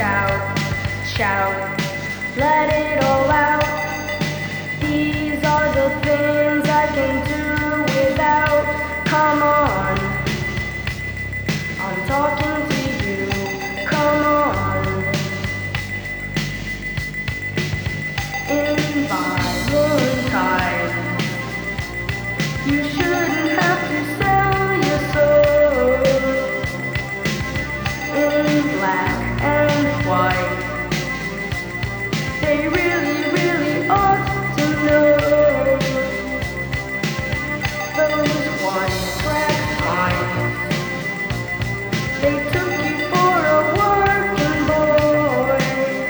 shout, shout, let it all out. These are the things I can do without. Come on, I'm talking to you. Come on, in Valentine, you shouldn't have to sell your soul in black and white. They really, really ought to know those one-track minds. They took you for a working boy.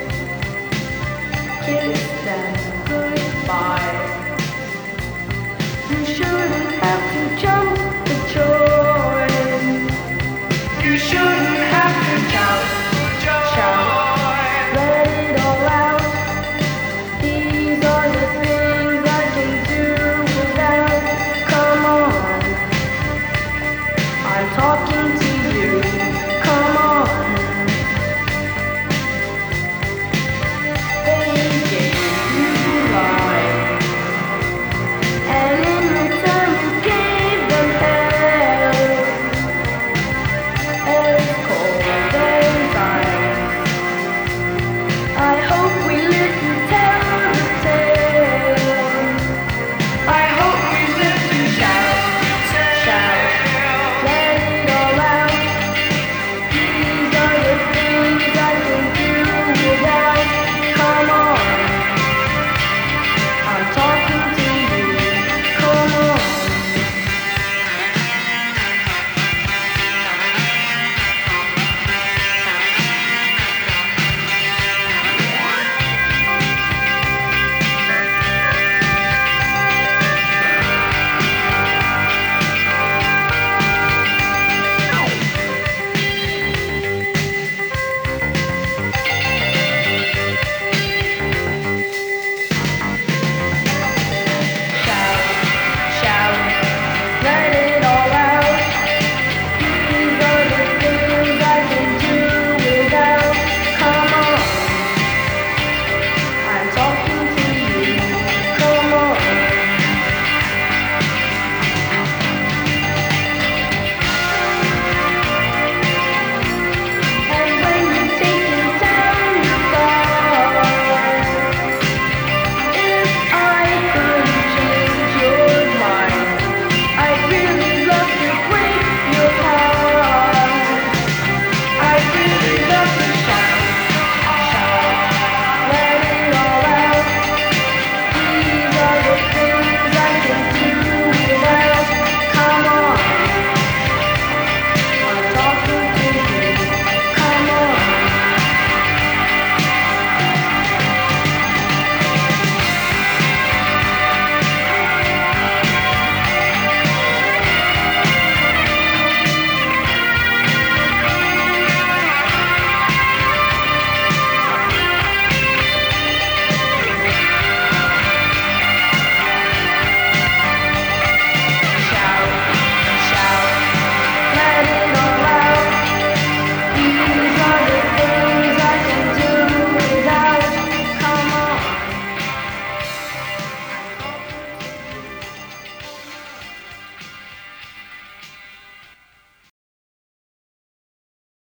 Kiss them goodbye. You shouldn't have to jump the joy. You shouldn't have to shout, shout, let it all out. These are the things I can do without. Come on, I'm talking.